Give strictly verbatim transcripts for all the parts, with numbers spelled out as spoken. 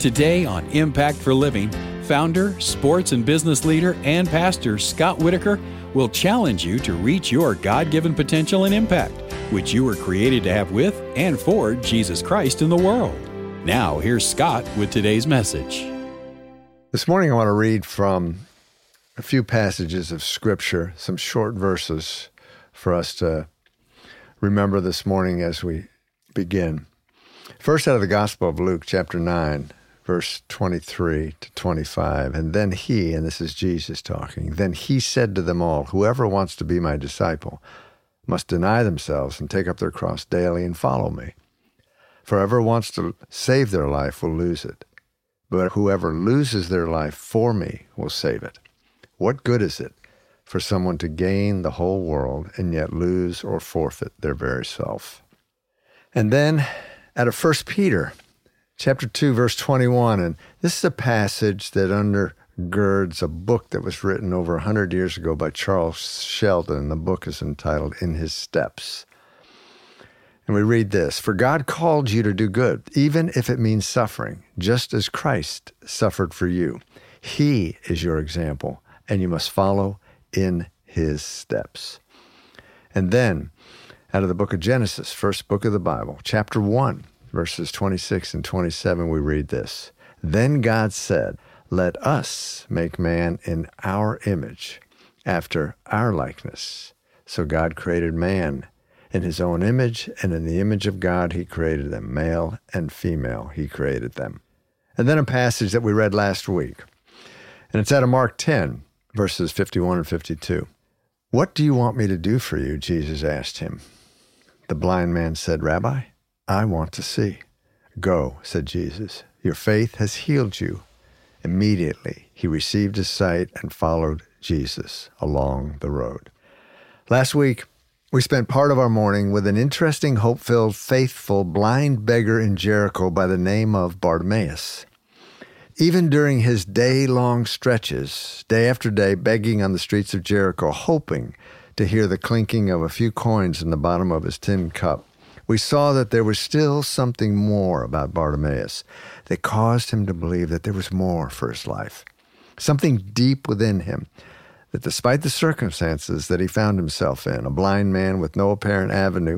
Today on Impact for Living, founder, sports and business leader, and pastor Scott Whitaker will challenge you to reach your God-given potential and impact, which you were created to have with and for Jesus Christ in the world. Now, here's Scott with today's message. This morning I want to read from a few passages of Scripture, some short verses for us to remember this morning as we begin. First, out of the Gospel of Luke, chapter nine, verse twenty-three to twenty-five. And then he, and this is Jesus talking, then he said to them all, whoever wants to be my disciple must deny themselves and take up their cross daily and follow me. For whoever wants to save their life will lose it, but whoever loses their life for me will save it. What good is it for someone to gain the whole world and yet lose or forfeit their very self? And then out of First Peter, chapter two, verse twenty-one, and this is a passage that undergirds a book that was written over one hundred years ago by Charles Sheldon. The book is entitled In His Steps. And we read this, for God called you to do good, even if it means suffering, just as Christ suffered for you. He is your example, and you must follow in his steps. And then, out of the book of Genesis, first book of the Bible, chapter one, verses twenty-six and twenty-seven, we read this. Then God said, let us make man in our image, after our likeness. So God created man in his own image, and in the image of God he created them. Male and female he created them. And then a passage that we read last week, and it's out of Mark ten, verses fifty-one and fifty-two. What do you want me to do for you? Jesus asked him. The blind man said, Rabbi, I want to see. Go, said Jesus. Your faith has healed you. Immediately he received his sight and followed Jesus along the road. Last week, we spent part of our morning with an interesting, hope-filled, faithful, blind beggar in Jericho by the name of Bartimaeus. Even during his day-long stretches, day after day, begging on the streets of Jericho, hoping to hear the clinking of a few coins in the bottom of his tin cup, we saw that there was still something more about Bartimaeus that caused him to believe that there was more for his life. Something deep within him that despite the circumstances that he found himself in, a blind man with no apparent avenue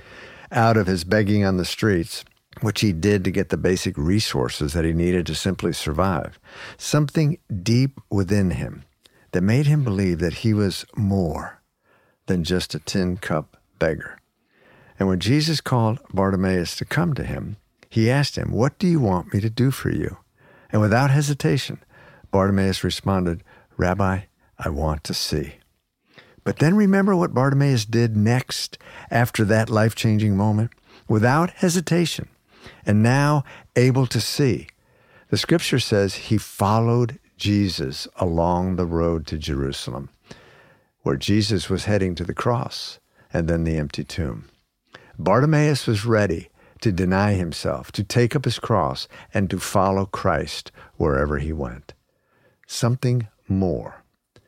out of his begging on the streets, which he did to get the basic resources that he needed to simply survive, something deep within him that made him believe that he was more than just a tin cup beggar. And when Jesus called Bartimaeus to come to him, he asked him, what do you want me to do for you? And without hesitation, Bartimaeus responded, Rabbi, I want to see. But then remember what Bartimaeus did next after that life-changing moment? Without hesitation, and now able to see, the scripture says he followed Jesus along the road to Jerusalem, where Jesus was heading to the cross and then the empty tomb. Bartimaeus was ready to deny himself, to take up his cross, and to follow Christ wherever he went. Something more,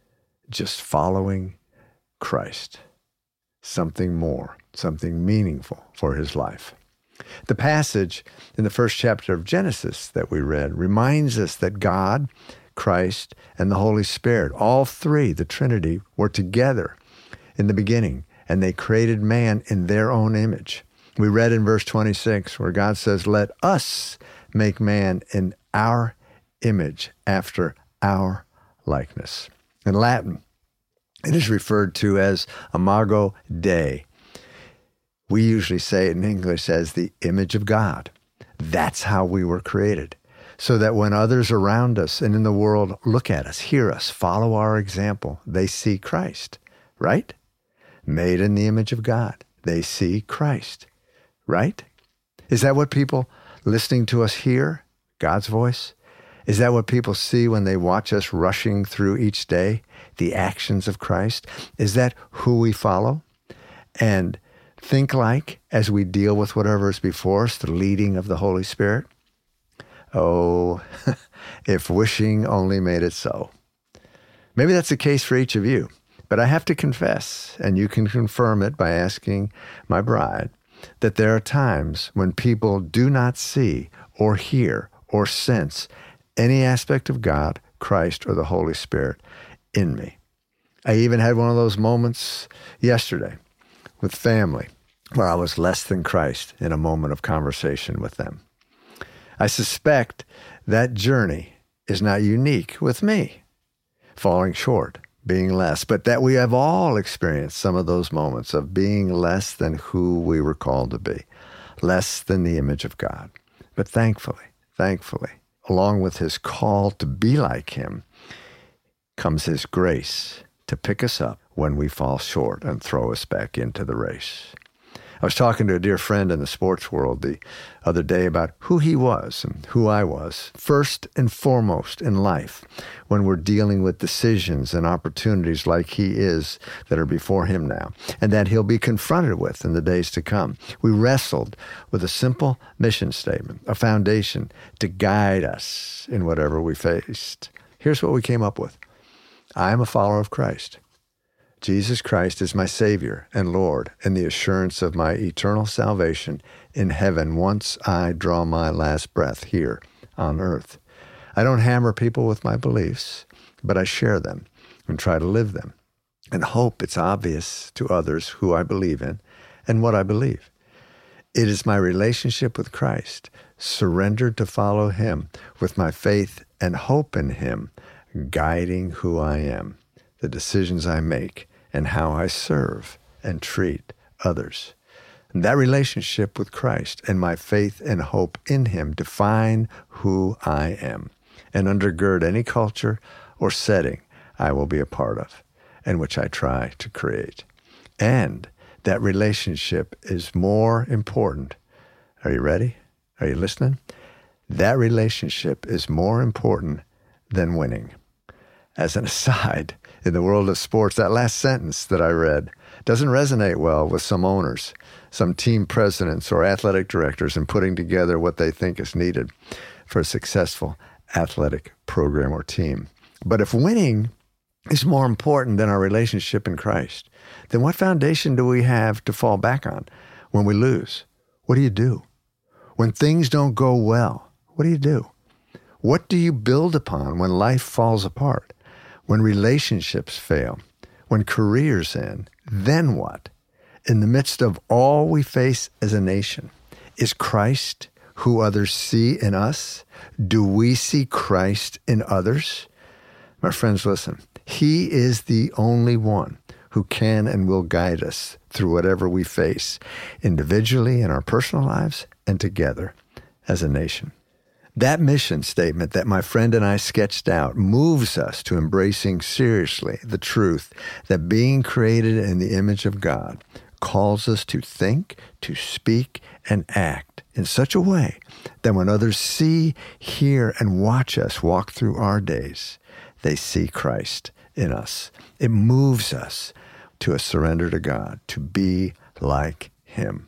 just following Christ. Something more, something meaningful for his life. The passage in the first chapter of Genesis that we read reminds us that God, Christ, and the Holy Spirit, all three, the Trinity, were together in the beginning, and they created man in their own image. We read in verse twenty-six where God says, let us make man in our image after our likeness. In Latin, it is referred to as imago Dei. We usually say it in English as the image of God. That's how we were created. So that when others around us and in the world look at us, hear us, follow our example, they see Christ, right? Made in the image of God, they see Christ, right? Is that what people listening to us hear? God's voice? Is that what people see when they watch us rushing through each day? The actions of Christ? Is that who we follow and think like as we deal with whatever is before us, the leading of the Holy Spirit? Oh, if wishing only made it so. Maybe that's the case for each of you, but I have to confess, and you can confirm it by asking my bride, that there are times when people do not see or hear or sense any aspect of God, Christ, or the Holy Spirit in me. I even had one of those moments yesterday with family where I was less than Christ in a moment of conversation with them. I suspect that journey is not unique with me, falling short, being less, but that we have all experienced some of those moments of being less than who we were called to be, less than the image of God. But thankfully, thankfully, along with his call to be like him, comes his grace to pick us up when we fall short and throw us back into the race. I was talking to a dear friend in the sports world the other day about who he was and who I was, first and foremost in life, when we're dealing with decisions and opportunities like he is that are before him now, and that he'll be confronted with in the days to come. We wrestled with a simple mission statement, a foundation to guide us in whatever we faced. Here's what we came up with. I am a follower of Christ. Jesus Christ is my Savior and Lord, and the assurance of my eternal salvation in heaven once I draw my last breath here on earth. I don't hammer people with my beliefs, but I share them and try to live them and hope it's obvious to others who I believe in and what I believe. It is my relationship with Christ, surrendered to follow him with my faith and hope in him, guiding who I am, the decisions I make, and how I serve and treat others. And that relationship with Christ and my faith and hope in him define who I am and undergird any culture or setting I will be a part of and which I try to create. And that relationship is more important. Are you ready? Are you listening? That relationship is more important than winning. As an aside, in the world of sports, that last sentence that I read doesn't resonate well with some owners, some team presidents or athletic directors in putting together what they think is needed for a successful athletic program or team. But if winning is more important than our relationship in Christ, then what foundation do we have to fall back on when we lose? What do you do? When things don't go well, what do you do? What do you build upon when life falls apart? When relationships fail, when careers end, then what? In the midst of all we face as a nation, is Christ who others see in us? Do we see Christ in others? My friends, listen, he is the only one who can and will guide us through whatever we face, individually in our personal lives and together as a nation. That mission statement that my friend and I sketched out moves us to embracing seriously the truth that being created in the image of God calls us to think, to speak, and act in such a way that when others see, hear, and watch us walk through our days, they see Christ in us. It moves us to a surrender to God, to be like him.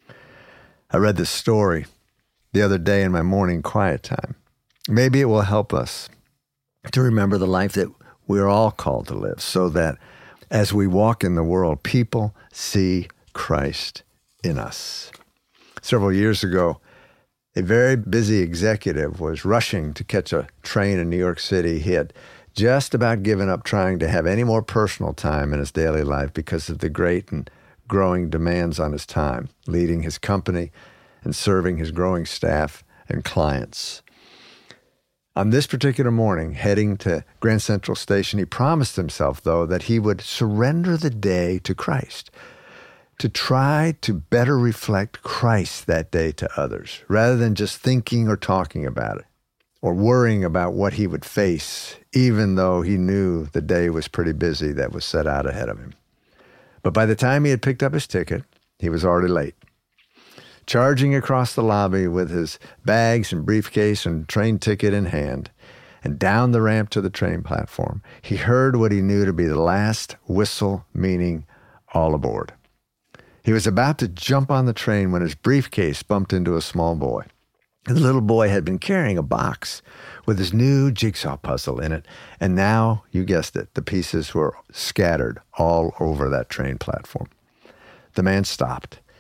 I read this story the other day in my morning quiet time. Maybe it will help us to remember the life that we're all called to live so that as we walk in the world, people see Christ in us. Several years ago, a very busy executive was rushing to catch a train in New York City. He had just about given up trying to have any more personal time in his daily life because of the great and growing demands on his time, leading his company and serving his growing staff and clients. On this particular morning, heading to Grand Central Station, he promised himself, though, that he would surrender the day to Christ, to try to better reflect Christ that day to others, rather than just thinking or talking about it, or worrying about what he would face, even though he knew the day was pretty busy that was set out ahead of him. But by the time he had picked up his ticket, he was already late. Charging across the lobby with his bags and briefcase and train ticket in hand, and down the ramp to the train platform, he heard what he knew to be the last whistle, meaning all aboard. He was about to jump on the train when his briefcase bumped into a small boy. The little boy had been carrying a box with his new jigsaw puzzle in it, and now, you guessed it, the pieces were scattered all over that train platform. The man stopped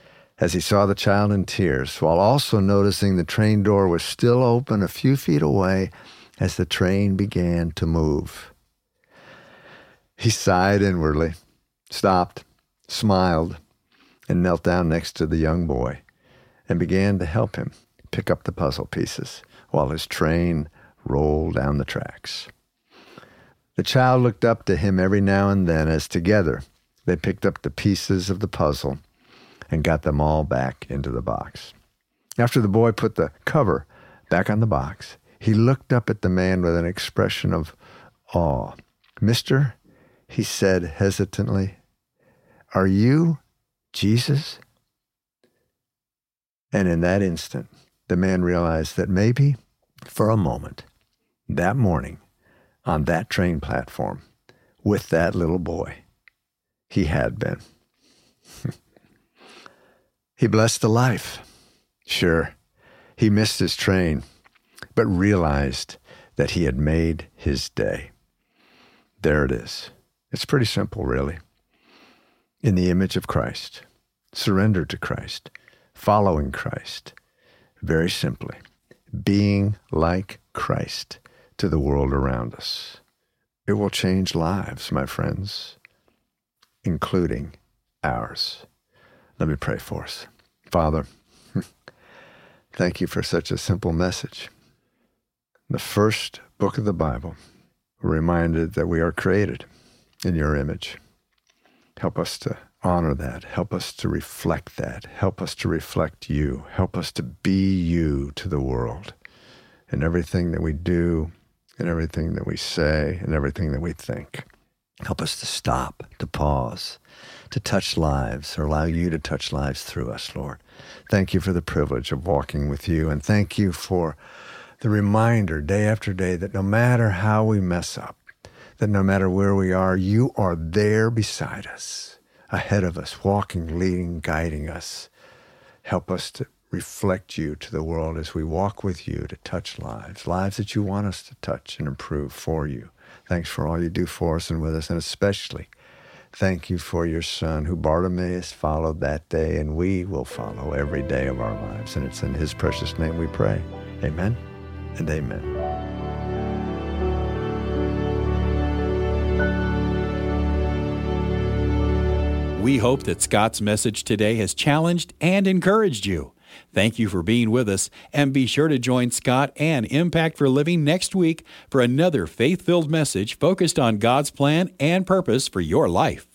as he saw the child in tears, while also noticing the train door was still open a few feet away as the train began to move. He sighed inwardly, stopped, smiled, and knelt down next to the young boy and began to help him pick up the puzzle pieces while his train rolled down the tracks. The child looked up to him every now and then as together they picked up the pieces of the puzzle and got them all back into the box. After the boy put the cover back on the box, he looked up at the man with an expression of awe. "Mister," he said hesitantly, "are you Jesus?" And in that instant, the man realized that maybe, for a moment, that morning, on that train platform, with that little boy, he had been. He blessed a life. Sure, he missed his train, but realized that he had made his day. There it is. It's pretty simple, really. In the image of Christ, surrendered to Christ, following Christ, very simply, being like Christ to the world around us. It will change lives, my friends, including ours. Let me pray for us. Father, thank you for such a simple message. The first book of the Bible, we're reminded that we are created in your image. Help us to honor that. Help us to reflect that. Help us to reflect you. Help us to be you to the world in everything that we do, in everything that we say, in everything that we think. Help us to stop, to pause, to touch lives, or allow you to touch lives through us, Lord. Thank you for the privilege of walking with you, and thank you for the reminder day after day that no matter how we mess up, that no matter where we are, you are there beside us, ahead of us, walking, leading, guiding us. Help us to reflect you to the world as we walk with you to touch lives, lives that you want us to touch and improve for you. Thanks for all you do for us and with us, and especially thank you for your son who Bartimaeus followed that day, and we will follow every day of our lives. And it's in his precious name we pray. Amen and amen. We hope that Scott's message today has challenged and encouraged you. Thank you for being with us, and be sure to join Scott and Impact for Living next week for another faith-filled message focused on God's plan and purpose for your life.